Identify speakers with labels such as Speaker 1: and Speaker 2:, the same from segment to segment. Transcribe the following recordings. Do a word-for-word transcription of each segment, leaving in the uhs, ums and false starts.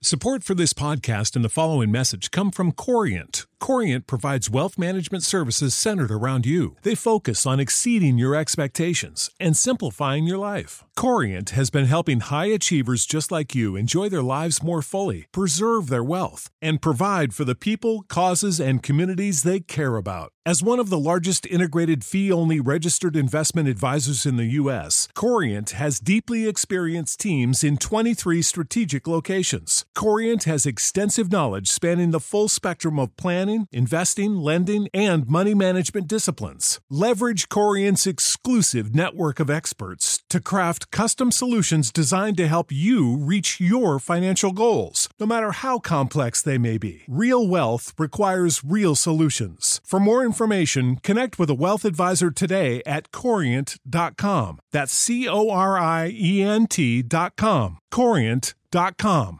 Speaker 1: Support for this podcast and the following message come from Corient. Corient provides wealth management services centered around you. They focus on exceeding your expectations and simplifying your life. Corient has been helping high achievers just like you enjoy their lives more fully, preserve their wealth, and provide for the people, causes, and communities they care about. As one of the largest integrated fee-only registered investment advisors in the U S, Corient has deeply experienced teams in twenty-three strategic locations. Corient has extensive knowledge spanning the full spectrum of planning, investing, lending, and money management disciplines. Leverage Corient's exclusive network of experts to craft custom solutions designed to help you reach your financial goals, no matter how complex they may be. Real wealth requires real solutions. For more information, connect with a wealth advisor today at corient dot com. That's C O R I E N T dot com. corient dot com.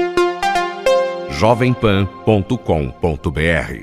Speaker 2: jovem pan ponto com ponto b r.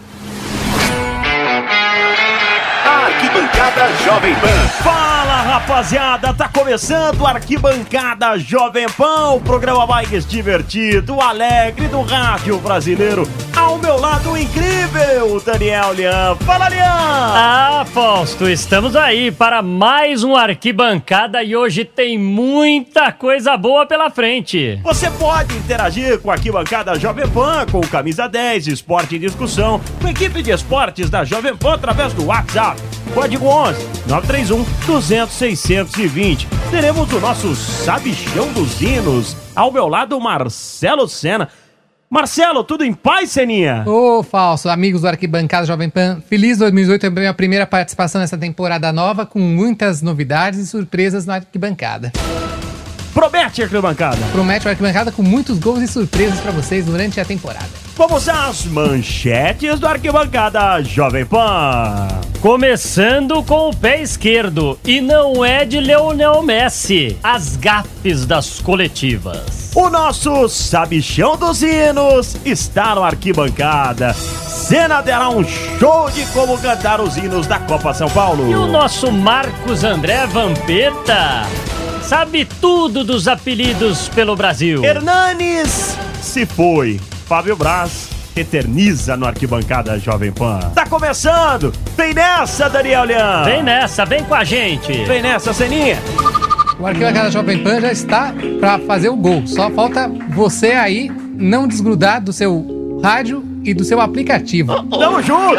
Speaker 2: Arquibancada Jovem Pan.
Speaker 3: Fala, rapaziada, tá começando o Arquibancada Jovem Pan, o programa mais divertido, alegre do rádio brasileiro. Ao meu lado, o incrível Daniel Lian. Fala, Lian!
Speaker 4: Ah, Fausto, estamos aí para mais um Arquibancada e hoje tem muita coisa boa pela frente.
Speaker 3: Você pode interagir com a Arquibancada Jovem Pan, com o Camisa dez, Esporte em Discussão, com a equipe de esportes da Jovem Pan através do WhatsApp. Código onze, nove três um, duzentos, seiscentos e vinte. Teremos o nosso sabichão dos hinos. Ao meu lado, o Marcelo Sena. Marcelo, tudo em paz, Seninha?
Speaker 5: Ô, Falso, amigos do Arquibancada Jovem Pan, feliz dois mil e dezoito, é a minha primeira participação nessa temporada nova, com muitas novidades e surpresas na Arquibancada.
Speaker 3: Promete a Arquibancada?
Speaker 5: Promete a Arquibancada com muitos gols e surpresas pra vocês durante a temporada.
Speaker 3: Vamos às manchetes do Arquibancada Jovem Pan.
Speaker 4: Começando com o pé esquerdo, e não é de Lionel Messi, as gafes das coletivas.
Speaker 3: O nosso sabichão dos hinos está no Arquibancada. Cena terá um show de como cantar os hinos da Copa São Paulo.
Speaker 4: E o nosso Marcos André Vampeta sabe tudo dos apelidos pelo Brasil.
Speaker 3: Hernanes se foi. Fábio Braz eterniza no Arquibancada Jovem Pan. Tá começando! Vem nessa, Daniel Lian!
Speaker 4: Vem nessa, vem com a gente!
Speaker 3: Vem nessa, Seninha!
Speaker 5: O Arquibancada Jovem Pan já está pra fazer o gol. Só falta você aí não desgrudar do seu rádio e do seu aplicativo.
Speaker 3: Tamo junto!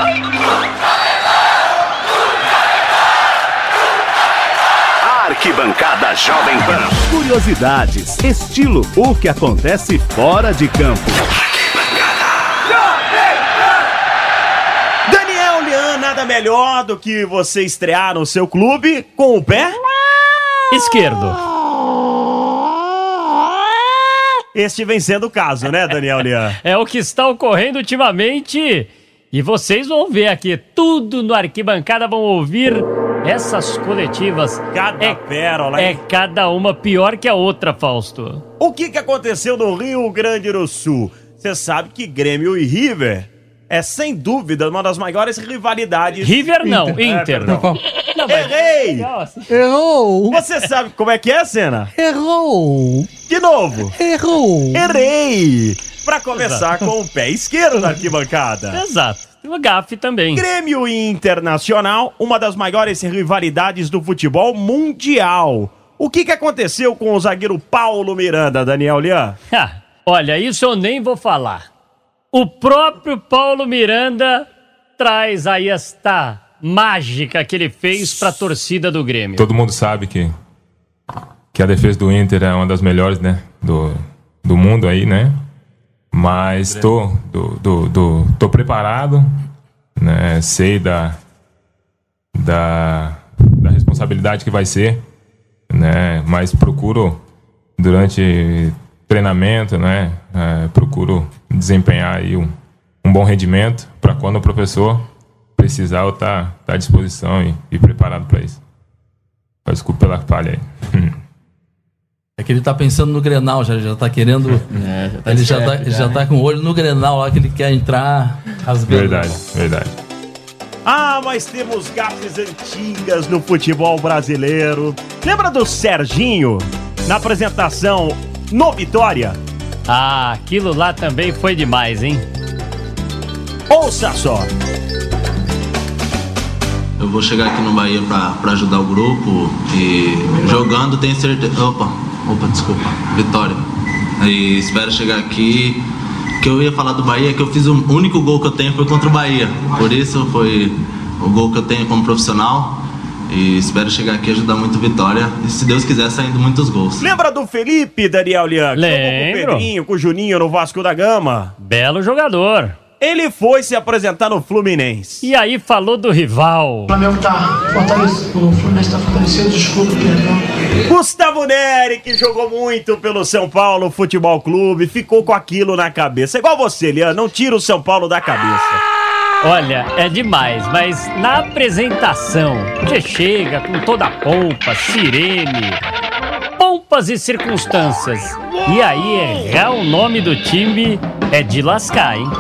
Speaker 2: Arquibancada Jovem Pan. Curiosidades, estilo, o que acontece fora de campo.
Speaker 3: Daniel Lian, nada melhor do que você estrear no seu clube com o pé
Speaker 4: esquerdo.
Speaker 3: Este vem sendo o caso, né, Daniel Lian?
Speaker 4: É o que está ocorrendo ultimamente. E vocês vão ver aqui tudo no Arquibancada, vão ouvir essas coletivas.
Speaker 3: Cada
Speaker 4: é,
Speaker 3: pérola, hein?
Speaker 4: É cada uma pior que a outra, Fausto.
Speaker 3: O que, que aconteceu no Rio Grande do Sul? Você sabe que Grêmio e River é, sem dúvida, uma das maiores rivalidades.
Speaker 4: River não, Inter. Inter.
Speaker 3: É, não. Não, errei!
Speaker 5: Assim. Errou!
Speaker 3: Você sabe como é que é, Senna?
Speaker 5: Errou!
Speaker 3: De novo!
Speaker 5: Errou!
Speaker 3: Errei! Pra começar com o pé esquerdo na arquibancada.
Speaker 4: Exato. Tem uma gafe também.
Speaker 3: Grêmio e Internacional, uma das maiores rivalidades do futebol mundial. O que, que aconteceu com o zagueiro Paulo Miranda, Daniel Lian?
Speaker 4: Ah, olha, isso eu nem vou falar. O próprio Paulo Miranda traz aí esta mágica que ele fez pra torcida do Grêmio.
Speaker 6: Todo mundo sabe que, que a defesa do Inter é uma das melhores, né, do, do mundo aí, né? Mas tô, do, do, do, tô preparado, né? Sei da, da, da responsabilidade que vai ser, né? Mas procuro, durante treinamento, né? É, procuro desempenhar aí um, um bom rendimento para quando o professor precisar eu estar tá, tá à disposição e, e preparado para isso. Desculpa pela falha aí.
Speaker 7: É que ele tá pensando no Grenal, já, já tá querendo. É, já tá ele já tá, já, já tá com o olho no Grenal lá, que ele quer entrar rasgando.
Speaker 6: Verdade, verdade.
Speaker 3: Ah, mas temos gafes antigas no futebol brasileiro. Lembra do Serginho na apresentação no Vitória?
Speaker 4: Ah, aquilo lá também foi demais, hein?
Speaker 3: Ouça só.
Speaker 8: Eu vou chegar aqui no Bahia pra, pra ajudar o grupo e jogando tenho certeza... Opa, opa, desculpa. Vitória. E espero chegar aqui... O que eu ia falar do Bahia é que eu fiz o único gol que eu tenho foi contra o Bahia. Por isso foi o gol que eu tenho como profissional. E espero chegar aqui e ajudar muito Vitória. E se Deus quiser, saindo muitos gols.
Speaker 3: Lembra do Felipe, Daniel Lian? Que jogou com o Pedrinho, com o Juninho no Vasco da Gama?
Speaker 4: Belo jogador.
Speaker 3: Ele foi se apresentar no Fluminense.
Speaker 4: E aí falou do rival.
Speaker 9: O Flamengo tá fortalecido, o Fluminense tá fortalecido, desculpa, perdão.
Speaker 3: Gustavo Neri, que jogou muito pelo São Paulo Futebol Clube, ficou com aquilo na cabeça. Igual você, Lian, não tira o São Paulo da cabeça.
Speaker 4: Olha, é demais, mas na apresentação, você chega com toda a pompa, sirene, pompas e circunstâncias. E aí, errar o nome do time é de lascar, hein?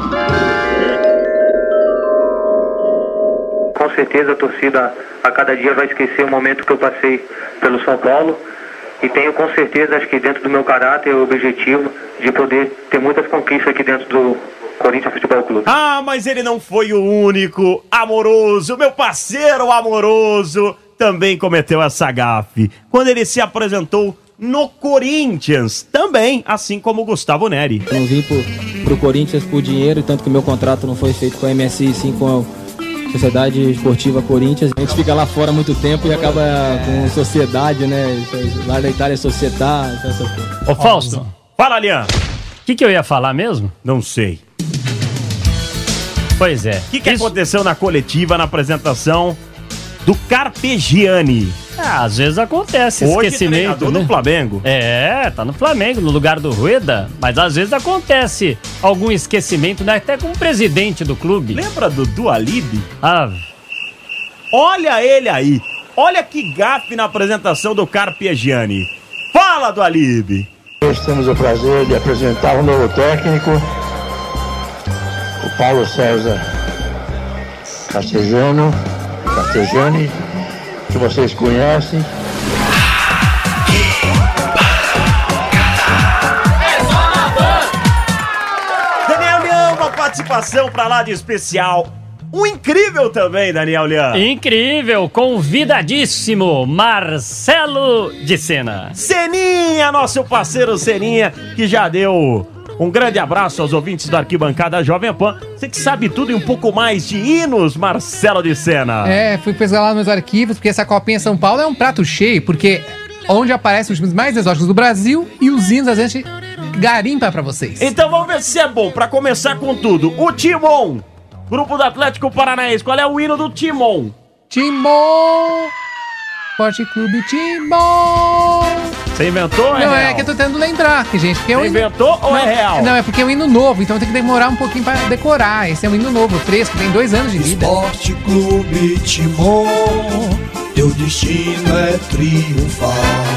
Speaker 10: Com certeza a torcida a cada dia vai esquecer o momento que eu passei pelo São Paulo. E tenho com certeza, acho que dentro do meu caráter, o objetivo de poder ter muitas conquistas aqui dentro do Corinthians Futebol Clube.
Speaker 3: Ah, mas ele não foi o único. Amoroso, meu parceiro Amoroso, também cometeu essa gafe quando ele se apresentou no Corinthians, também, assim como o Gustavo Neri.
Speaker 11: Eu não vim pro, pro Corinthians por dinheiro, tanto que o meu contrato não foi feito com a M S I, sim com a Sociedade Esportiva Corinthians. A gente fica lá fora muito tempo e acaba com sociedade, né? Lá da Itália é sociedade.
Speaker 4: Ô Fausto,
Speaker 3: fala, Lian.
Speaker 4: O que, que eu ia falar mesmo?
Speaker 3: Não sei.
Speaker 4: Pois é.
Speaker 3: O que, que Isso... aconteceu na coletiva, na apresentação do Carpegiani?
Speaker 4: Ah, às vezes acontece
Speaker 3: Hoje
Speaker 4: esquecimento,
Speaker 3: né? no Flamengo.
Speaker 4: É, tá no Flamengo, no lugar do Rueda. Mas às vezes acontece algum esquecimento, né? Até com o presidente do clube.
Speaker 3: Lembra do Dualib?
Speaker 4: Ah.
Speaker 3: Olha ele aí. Olha que gafe na apresentação do Carpegiani. Fala, Dualib.
Speaker 12: Hoje temos o prazer de apresentar um novo técnico, o Paulo César Castegiano, Castegiani, que vocês conhecem.
Speaker 3: Daniel Lian, uma participação pra lá de especial. Um incrível também, Daniel Lian.
Speaker 4: Incrível, convidadíssimo, Marcelo de Sena.
Speaker 3: Seninha, nosso parceiro Seninha, que já deu um grande abraço aos ouvintes da Arquibancada Jovem Pan. Você que sabe tudo e um pouco mais de hinos, Marcelo de Sena.
Speaker 5: É, fui pesquisar lá nos meus arquivos, porque essa Copinha São Paulo é um prato cheio, porque onde aparecem os times mais exóticos do Brasil e os hinos a gente garimpa pra vocês.
Speaker 3: Então vamos ver se é bom, pra começar com tudo. O Timon, grupo do Atlético Paranaense, qual é o hino do Timon?
Speaker 5: Timon, Esporte Clube Timon.
Speaker 3: Você inventou ou é
Speaker 5: Não,
Speaker 3: real?
Speaker 5: é que eu tô tentando lembrar, que, gente. Porque é um
Speaker 3: Você
Speaker 5: hino...
Speaker 3: inventou ou
Speaker 5: não,
Speaker 3: é real?
Speaker 5: Não, é porque é um hino novo, então tem que demorar um pouquinho pra decorar. Esse é um hino novo, fresco, tem dois anos de vida.
Speaker 13: Esporte Clube Timon, teu destino é triunfar.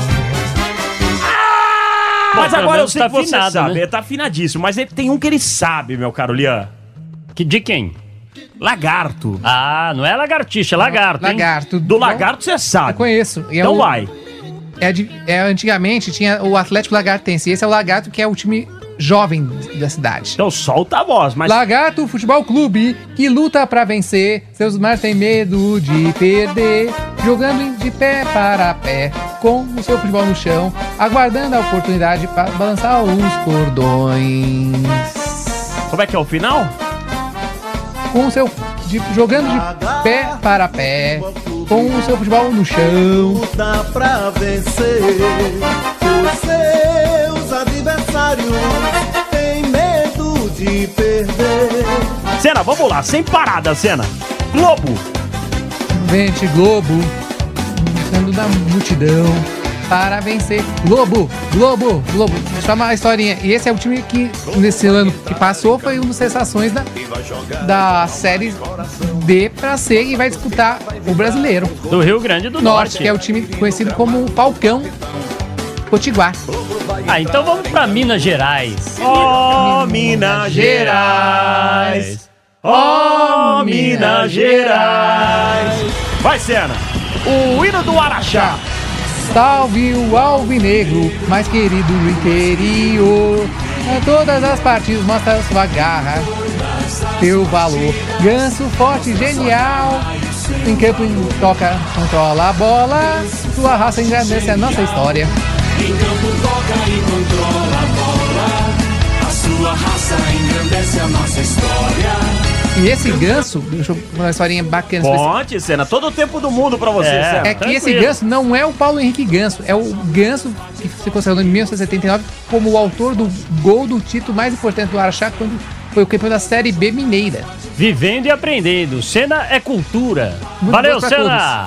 Speaker 3: Mas
Speaker 4: Bom,
Speaker 3: agora eu sei
Speaker 4: tá
Speaker 3: que você
Speaker 4: afinado,
Speaker 3: sabe,
Speaker 4: né?
Speaker 3: ele tá afinadíssimo, mas ele tem um que ele sabe, meu caro Lian.
Speaker 4: Que, de quem?
Speaker 3: Lagarto.
Speaker 4: Ah, não é lagartixa, é lagarto, hein?
Speaker 5: Lagarto.
Speaker 3: Do lagarto você sabe.
Speaker 5: Eu conheço. E é
Speaker 3: Então
Speaker 5: o...
Speaker 3: vai.
Speaker 5: É, de, é, antigamente tinha o Atlético Lagartense. Esse é o Lagarto, que é o time jovem da cidade.
Speaker 3: Então solta a voz, mas...
Speaker 5: Lagarto Futebol Clube, que luta pra vencer. Seus mares têm medo de perder. Jogando de pé para pé, com o seu futebol no chão, aguardando a oportunidade para balançar os cordões.
Speaker 3: Como é que é o final?
Speaker 5: Com o seu... De, jogando de pé para pé, com o seu futebol no chão.
Speaker 13: Luta pra vencer, os seus adversários têm medo de perder.
Speaker 3: Cena, vamos lá, sem parada, Cena. Globo.
Speaker 5: Vente Globo, gritando da multidão para vencer. Globo, Globo, Globo. Só uma historinha. E esse é o time que, nesse ano que passou, foi um dos sensações da, da série D pra C e vai disputar o brasileiro.
Speaker 4: Do Rio Grande do
Speaker 5: Norte,
Speaker 4: Norte.
Speaker 5: que é o time conhecido como Falcão Potiguar.
Speaker 4: Ah, então vamos pra Minas Gerais.
Speaker 3: Ó, oh, Minas Gerais. Ó, oh, Minas Gerais. Vai, Cena. O hino do Araxá.
Speaker 5: Salve o alvinegro, mais querido do interior. A todas as partidas mostra sua garra, teu valor. Ganso forte, genial. Em campo toca, controla a bola. Sua raça engrandece a nossa história.
Speaker 13: Em campo toca e controla a bola. A sua raça engrandece a nossa história.
Speaker 5: E esse Ganso, deixa eu uma historinha bacana.
Speaker 3: Conte, Senna, todo o tempo do mundo pra você,
Speaker 5: É,
Speaker 3: Senna.
Speaker 5: é que esse Ganso não é o Paulo Henrique Ganso, é o Ganso que se consagrou em mil novecentos e setenta e nove como o autor do gol do título mais importante do Araxá quando foi o campeão da Série B mineira.
Speaker 4: Vivendo e aprendendo. Senna é cultura.
Speaker 5: Muito
Speaker 4: Valeu,
Speaker 5: bom pra
Speaker 4: Senna!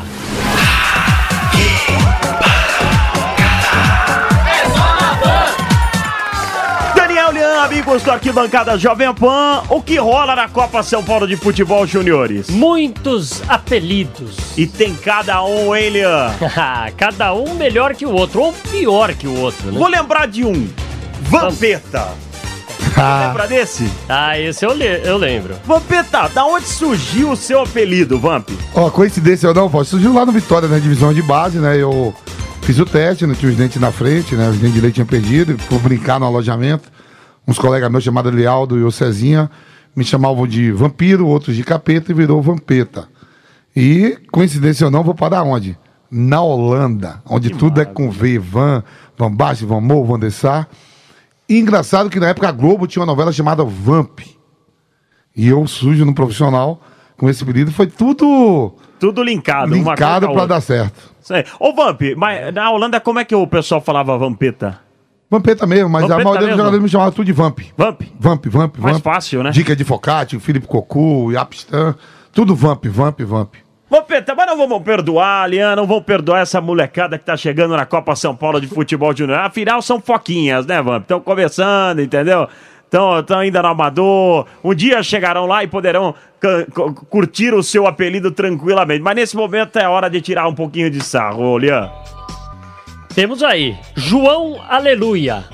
Speaker 3: Daniel Lian, amigos do Arquibancada Jovem Pan, o que rola na Copa São Paulo de Futebol Juniores?
Speaker 4: Muitos apelidos.
Speaker 3: E tem cada um, hein, Lian?
Speaker 4: Cada um melhor que o outro, ou pior que o outro, né?
Speaker 3: Vou lembrar de um. Vampeta.
Speaker 5: Ah.
Speaker 3: Lembra desse?
Speaker 4: Ah, esse eu, le- eu lembro.
Speaker 3: Vampeta, da onde surgiu o seu apelido, Vamp?
Speaker 14: Ó, coincidência ou não, pô, surgiu lá no Vitória, na divisão de base, né? Eu fiz o teste, não tinha os dentes na frente, né? Os dentes de leite tinham perdido, fui brincar no alojamento. Uns colegas meus chamados Lealdo e o Cezinha me chamavam de vampiro, outros de capeta e virou Vampeta. E, coincidência ou não, vou parar onde? Na Holanda, onde que tudo maravilha. É com V, Van, Van Basten, Van Moor, Van der Sar. E engraçado que na época a Globo tinha uma novela chamada Vamp. E eu sujo no profissional com esse apelido, foi tudo...
Speaker 3: Tudo linkado.
Speaker 14: Linkado pra dar certo.
Speaker 3: Isso aí. Ô, Vamp, mas na Holanda como é que o pessoal falava Vampeta?
Speaker 14: Vampeta mesmo, mas
Speaker 3: Vampeta
Speaker 14: a maioria
Speaker 3: mesmo?
Speaker 14: dos jogadores me chamavam tudo de Vamp.
Speaker 3: Vamp?
Speaker 14: Vamp, Vamp,
Speaker 3: Mais
Speaker 14: Vamp.
Speaker 3: fácil, né?
Speaker 14: Dica de Focati, Felipe Cocu, Yapistan, tudo Vamp, Vamp, Vamp.
Speaker 3: Vampeta, mas não vamos perdoar, Lian, não vamos perdoar essa molecada que tá chegando na Copa São Paulo de Futebol Júnior. Afinal, são foquinhas, né, Vamp? Estão começando, entendeu? Estão ainda no amador. Um dia chegarão lá e poderão c- c- curtir o seu apelido tranquilamente. Mas nesse momento é hora de tirar um pouquinho de sarro, ô, Lian.
Speaker 4: Temos aí, João Aleluia.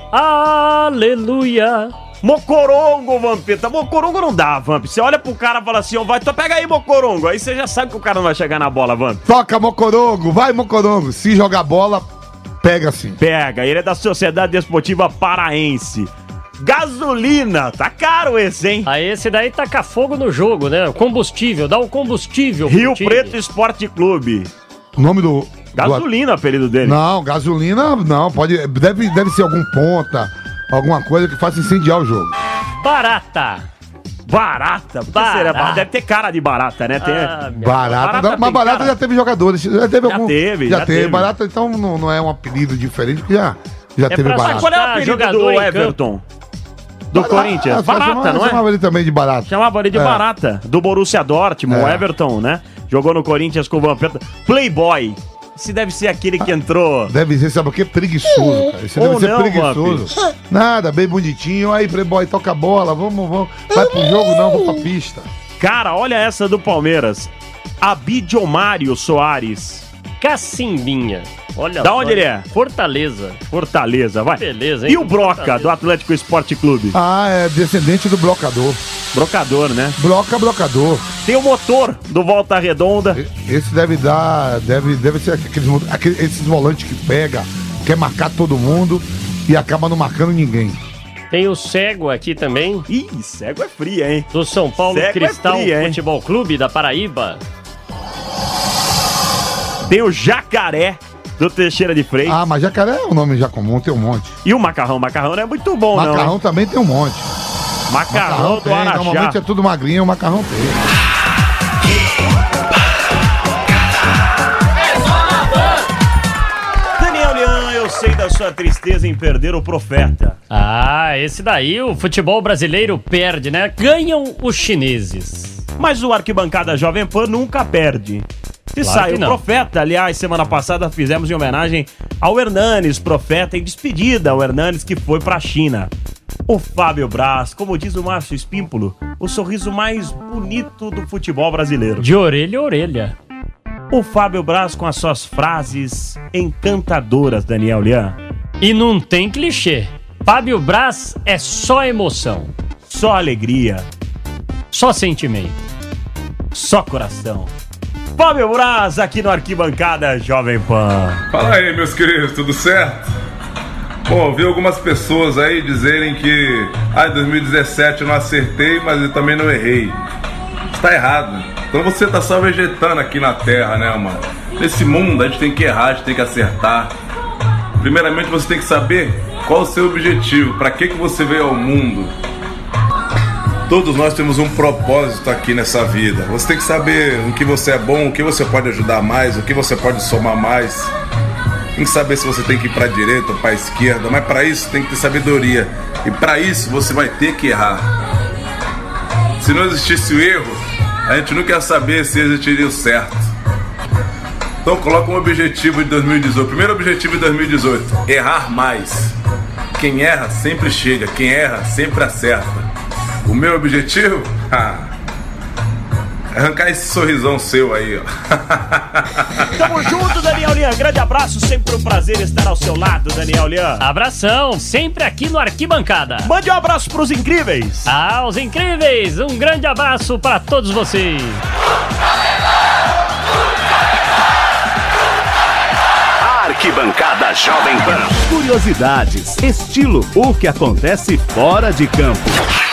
Speaker 4: Aleluia.
Speaker 3: Mocorongo, Vampeta. Mocorongo não dá, Vamp. Você olha pro cara e fala assim, ó, vai, então pega aí, Mocorongo. Aí você já sabe que o cara não vai chegar na bola, Vamp.
Speaker 14: Toca, Mocorongo, vai, Mocorongo. Se jogar bola, pega sim.
Speaker 3: Pega, ele é da Sociedade Desportiva Paraense. Gasolina, tá caro esse, hein?
Speaker 4: Aí esse daí taca fogo no jogo, né? Combustível, dá o combustível.
Speaker 3: Rio Preto Esporte Clube.
Speaker 14: O nome do...
Speaker 3: Gasolina, do... apelido dele.
Speaker 14: Não, gasolina não, pode, deve, deve ser algum ponta, alguma coisa que faça incendiar o jogo.
Speaker 4: Barata.
Speaker 3: Barata? Por que seria barata? Deve ter cara de barata, né? Tem...
Speaker 14: Ah, barata, barata não, mas barata cara. Já teve jogadores. Já teve
Speaker 3: já
Speaker 14: algum.
Speaker 3: Teve,
Speaker 14: já,
Speaker 3: já
Speaker 14: teve.
Speaker 3: teve.
Speaker 14: Barata, então não, não é um apelido diferente, porque já, já
Speaker 3: é
Speaker 14: teve barata.
Speaker 3: Qual é o apelido do Everton? Do barata, Corinthians? Barata,
Speaker 14: chamava,
Speaker 3: não é?
Speaker 14: Chamava ele também de barata.
Speaker 3: Chamava ele de é. barata. Do Borussia Dortmund, é. Everton, né? Jogou no Corinthians com o Vampeta. Playboy. Esse deve ser aquele que entrou.
Speaker 14: Deve ser, sabe o que? Preguiçoso, cara. Esse deve
Speaker 3: Ou
Speaker 14: ser
Speaker 3: não,
Speaker 14: preguiçoso. Vamp. Nada, bem bonitinho. Aí, Playboy, toca a bola. Vamos, vamos. Vai pro jogo, não, vou pra pista.
Speaker 3: Cara, olha essa do Palmeiras. Abidiomário Soares.
Speaker 4: Cacimbinha. Olha
Speaker 3: da onde ele é?
Speaker 4: Fortaleza.
Speaker 3: Fortaleza, vai.
Speaker 4: Beleza, hein?
Speaker 3: E o Broca, Fortaleza. Do Atlético Esporte Clube?
Speaker 14: Ah, é descendente do Brocador.
Speaker 3: Brocador, né?
Speaker 14: Broca, Brocador.
Speaker 3: Tem o motor do Volta Redonda.
Speaker 14: Esse deve dar, deve, deve ser aqueles, aqueles, esses volantes que pega, quer marcar todo mundo e acaba não marcando ninguém.
Speaker 4: Tem o Cego aqui também.
Speaker 3: Ih, Cego é fria, hein?
Speaker 4: Do São Paulo
Speaker 3: Cego
Speaker 4: Cristal
Speaker 3: é fria,
Speaker 4: Futebol Clube da Paraíba.
Speaker 3: Tem o Jacaré do Teixeira de Freitas.
Speaker 14: Ah, mas Jacaré é um nome já comum, tem um monte.
Speaker 3: E o Macarrão? Macarrão não é muito bom,
Speaker 14: macarrão
Speaker 3: não.
Speaker 14: Macarrão também tem um monte.
Speaker 3: Macarrão, macarrão do
Speaker 14: tem,
Speaker 3: Araxá.
Speaker 14: Normalmente é tudo magrinho, o macarrão tem.
Speaker 3: Daniel Lian, eu sei da sua tristeza em perder o Profeta.
Speaker 4: Ah, esse daí o futebol brasileiro perde, né? Ganham os chineses.
Speaker 3: Mas o Arquibancada Jovem Pan nunca perde. Se claro sai o Profeta, aliás, semana passada fizemos em homenagem ao Hernanes, Profeta, em despedida ao Hernanes que foi pra China. O Fábio Braz, como diz o Márcio Espímpolo, o sorriso mais bonito do futebol brasileiro.
Speaker 4: De orelha a orelha.
Speaker 3: O Fábio Braz com as suas frases encantadoras, Daniel Lian.
Speaker 4: E não tem clichê. Fábio Braz é só emoção.
Speaker 3: Só alegria.
Speaker 4: Só sentimento.
Speaker 3: Só coração. Fábio Braz aqui no Arquibancada Jovem Pan.
Speaker 15: Fala aí, meus queridos, tudo certo? Bom, eu vi algumas pessoas aí dizerem que ah, em dois mil e dezessete eu não acertei, mas eu também não errei. Está errado. Então você tá só vegetando aqui na Terra, né, mano? Nesse mundo a gente tem que errar, a gente tem que acertar. Primeiramente você tem que saber qual o seu objetivo, para que que você veio ao mundo. Todos nós temos um propósito aqui nessa vida. Você tem que saber o que você é bom, o que você pode ajudar mais, o que você pode somar mais. Tem que saber se você tem que ir para a direita ou para a esquerda, mas para isso tem que ter sabedoria. E para isso você vai ter que errar. Se não existisse o erro, a gente nunca ia saber se existiria o certo. Então coloca um objetivo de dois mil e dezoito. Primeiro objetivo de dois mil e dezoito: errar mais. Quem erra sempre chega, quem erra sempre acerta. O meu objetivo? Ah, arrancar esse sorrisão seu aí, ó.
Speaker 3: Tamo junto, Daniel Lian. Grande abraço, sempre um prazer estar ao seu lado, Daniel Lian.
Speaker 4: Abração, sempre aqui no Arquibancada.
Speaker 3: Mande um abraço pros incríveis.
Speaker 4: Ah, os incríveis, um grande abraço para todos vocês.
Speaker 2: Arquibancada Jovem Pan. Curiosidades, estilo, o que acontece fora de campo.